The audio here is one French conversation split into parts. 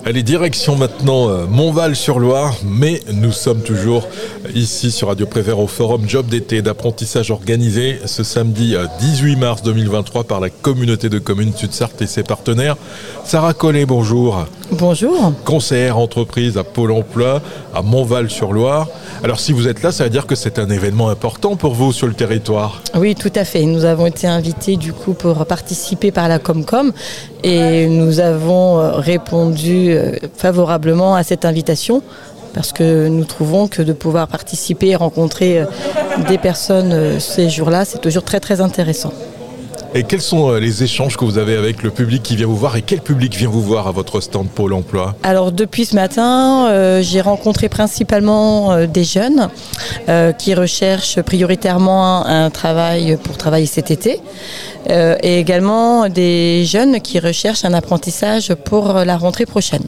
Allez, direction maintenant Montval-sur-Loire, mais nous sommes toujours ici sur Radio Prévert au forum Job d'été d'apprentissage organisé ce samedi 18 mars 2023 par la communauté de communes Sud-Sarthe et ses partenaires. Sarah Collet, bonjour. Bonjour. Conseillère entreprise à Pôle emploi à Montval-sur-Loire. Alors si vous êtes là, ça veut dire que c'est un événement important pour vous sur le territoire. Oui, tout à fait. Nous avons été invités du coup pour participer par la Comcom et nous avons répondu favorablement à cette invitation parce que nous trouvons que de pouvoir participer et rencontrer des personnes ces jours-là, c'est toujours très très intéressant. Et quels sont les échanges que vous avez avec le public qui vient vous voir et quel public vient vous voir à votre stand Pôle emploi ? Alors depuis ce matin, j'ai rencontré principalement des jeunes qui recherchent prioritairement un travail pour travailler cet été et également des jeunes qui recherchent un apprentissage pour la rentrée prochaine.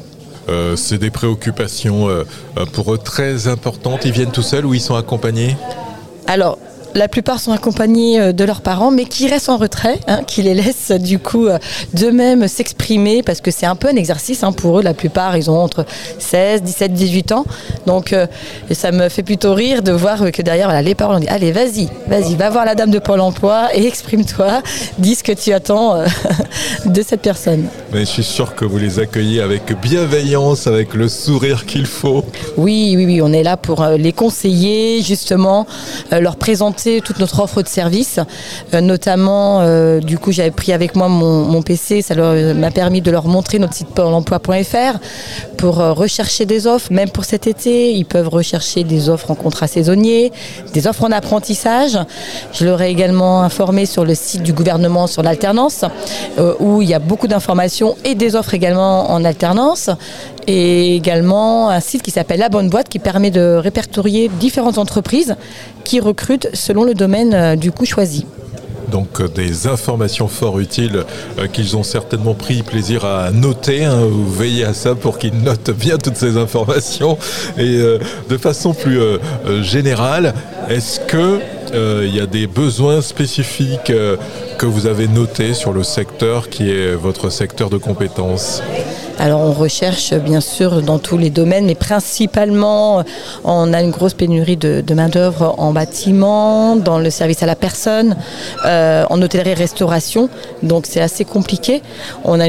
C'est des préoccupations pour eux très importantes. Ils viennent tout seuls ou ils sont accompagnés ? Alors, la plupart sont accompagnés de leurs parents, mais qui restent en retrait, qui les laissent du coup d'eux-mêmes s'exprimer, parce que c'est un peu un exercice pour eux. La plupart, ils ont entre 16, 17, 18 ans. Donc, ça me fait plutôt rire de voir que derrière, les parents ont dit « Allez, vas-y, va voir la dame de Pôle emploi et exprime-toi, dis ce que tu attends de cette personne. » Mais je suis sûr que vous les accueillez avec bienveillance, avec le sourire qu'il faut. Oui, on est là pour les conseiller, justement, leur présenter toute notre offre de services, notamment, du coup, j'avais pris avec moi mon PC, ça m'a permis de leur montrer notre site pôle emploi.fr pour rechercher des offres, même pour cet été, ils peuvent rechercher des offres en contrat saisonnier, des offres en apprentissage. Je leur ai également informé sur le site du gouvernement sur l'alternance, où il y a beaucoup d'informations et des offres également en alternance, et également un site qui s'appelle La Bonne Boîte qui permet de répertorier différentes entreprises qui recrutent selon le domaine du coup choisi. Donc des informations fort utiles qu'ils ont certainement pris plaisir à noter. Vous veillez à ça pour qu'ils notent bien toutes ces informations. Et de façon plus générale, est-ce que il y a des besoins spécifiques que vous avez notés sur le secteur qui est votre secteur de compétences ? Alors on recherche bien sûr dans tous les domaines, mais principalement on a une grosse pénurie de main-d'œuvre en bâtiment, dans le service à la personne, en hôtellerie-restauration, donc c'est assez compliqué. On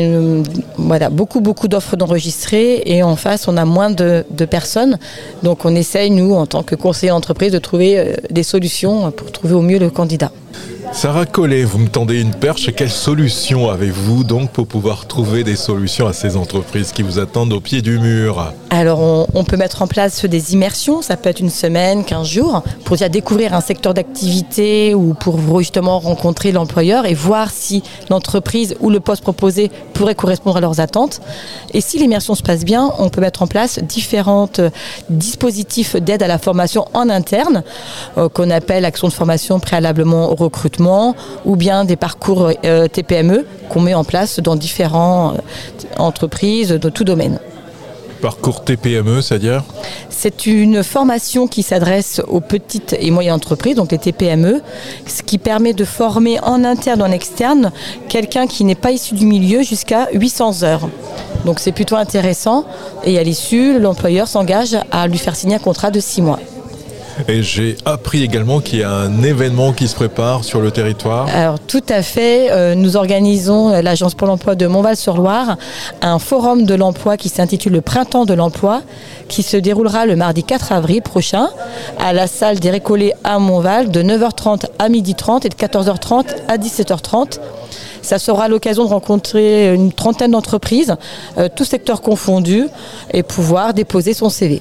a beaucoup d'offres d'enregistrées et en face on a moins de personnes, donc on essaye nous en tant que conseiller d'entreprise de trouver des solutions pour trouver au mieux le candidat. Sarah Collet, vous me tendez une perche. Quelles solutions avez-vous donc pour pouvoir trouver des solutions à ces entreprises qui vous attendent au pied du mur ? Alors on peut mettre en place des immersions, ça peut être une semaine, 15 jours, pour déjà découvrir un secteur d'activité ou pour justement rencontrer l'employeur et voir si l'entreprise ou le poste proposé pourrait correspondre à leurs attentes. Et si l'immersion se passe bien, on peut mettre en place différents dispositifs d'aide à la formation en interne, qu'on appelle actions de formation préalablement au recrutement, ou bien des parcours TPME qu'on met en place dans différentes entreprises de tout domaine. Parcours TPME, c'est-à-dire ? C'est une formation qui s'adresse aux petites et moyennes entreprises, donc les TPME, ce qui permet de former en interne ou en externe quelqu'un qui n'est pas issu du milieu jusqu'à 800 heures. Donc c'est plutôt intéressant et à l'issue, l'employeur s'engage à lui faire signer un contrat de 6 mois. Et j'ai appris également qu'il y a un événement qui se prépare sur le territoire. Alors tout à fait, nous organisons, l'agence Pôle emploi de Montval-sur-Loire, un forum de l'emploi qui s'intitule le Printemps de l'emploi, qui se déroulera le mardi 4 avril prochain à la salle des Récollets à Montval de 9h30 à 12h30 et de 14h30 à 17h30. Ça sera l'occasion de rencontrer une trentaine d'entreprises, tous secteurs confondus, et pouvoir déposer son CV.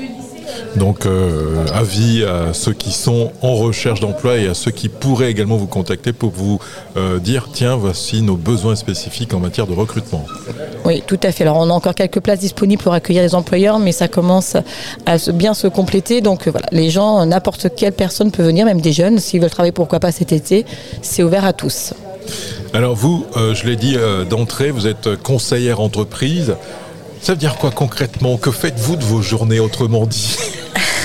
Donc avis à ceux qui sont en recherche d'emploi et à ceux qui pourraient également vous contacter pour vous dire tiens, voici nos besoins spécifiques en matière de recrutement. Oui, tout à fait. Alors on a encore quelques places disponibles pour accueillir les employeurs, mais ça commence à bien se compléter. Donc voilà, les gens, n'importe quelle personne peut venir, même des jeunes, s'ils veulent travailler pourquoi pas cet été, c'est ouvert à tous. Alors vous, je l'ai dit d'entrée, vous êtes conseillère entreprise. Ça veut dire quoi concrètement ? Que faites-vous de vos journées, autrement dit ?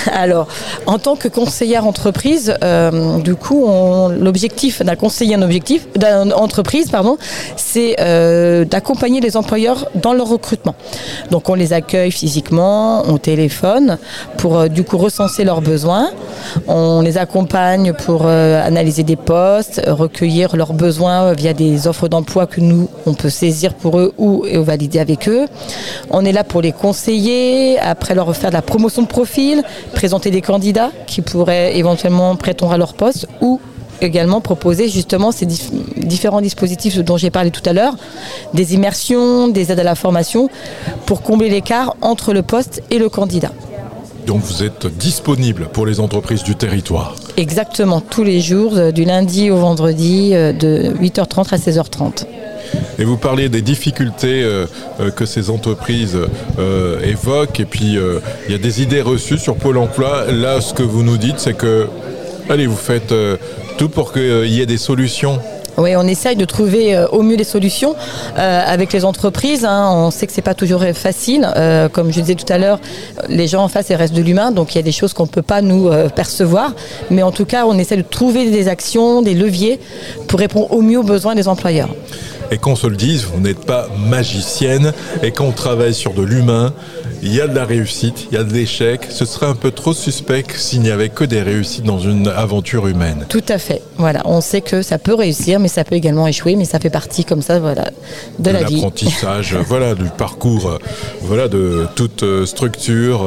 Alors, en tant que conseillère entreprise, du coup, l'objectif d'un conseiller d'entreprise, c'est d'accompagner les employeurs dans leur recrutement. Donc, on les accueille physiquement, on téléphone pour du coup recenser leurs besoins. On les accompagne pour analyser des postes, recueillir leurs besoins via des offres d'emploi que nous, on peut saisir pour eux ou valider avec eux. On est là pour les conseiller, après leur faire de la promotion de profil, présenter des candidats qui pourraient éventuellement prétendre à leur poste ou également proposer justement ces différents dispositifs dont j'ai parlé tout à l'heure, des immersions, des aides à la formation pour combler l'écart entre le poste et le candidat. Donc vous êtes disponible pour les entreprises du territoire? Exactement, tous les jours, du lundi au vendredi, de 8h30 à 16h30. Et vous parliez des difficultés que ces entreprises évoquent, et puis il y a des idées reçues sur Pôle emploi. Là, ce que vous nous dites, c'est que, allez, vous faites tout pour qu'il y ait des solutions. Oui, on essaye de trouver au mieux les solutions avec les entreprises. On sait que c'est pas toujours facile. Comme je disais tout à l'heure, les gens en face, ils restent de l'humain, donc il y a des choses qu'on ne peut pas nous percevoir. Mais en tout cas, on essaie de trouver des actions, des leviers pour répondre au mieux aux besoins des employeurs. Et qu'on se le dise, vous n'êtes pas magicienne, et quand on travaille sur de l'humain, il y a de la réussite, il y a de l'échec. Ce serait un peu trop suspect s'il n'y avait que des réussites dans une aventure humaine. Tout à fait. Voilà, on sait que ça peut réussir, mais ça peut également échouer, mais ça fait partie comme ça, voilà, de la vie. L'apprentissage, voilà, du parcours, voilà, de toute structure,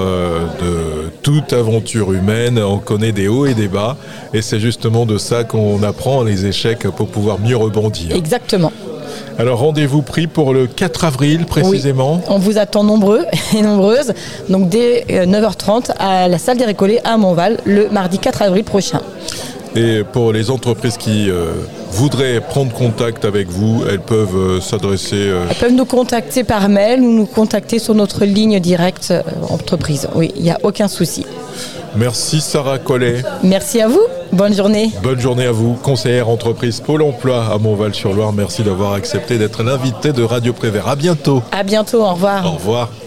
de toute aventure humaine. On connaît des hauts et des bas, et c'est justement de ça qu'on apprend les échecs pour pouvoir mieux rebondir. Exactement. Alors rendez-vous pris pour le 4 avril précisément. Oui, on vous attend nombreux et nombreuses, donc dès 9h30 à la salle des Récollets à Montval, le mardi 4 avril prochain. Et pour les entreprises qui voudraient prendre contact avec vous, elles peuvent s'adresser... Elles peuvent nous contacter par mail ou nous contacter sur notre ligne directe entreprise. Oui, il n'y a aucun souci. Merci Sarah Collet. Merci à vous. Bonne journée. Bonne journée à vous, conseillère entreprise Pôle emploi à Montval-sur-Loire. Merci d'avoir accepté d'être l'invité de Radio Prévert. À bientôt. À bientôt, au revoir. Au revoir.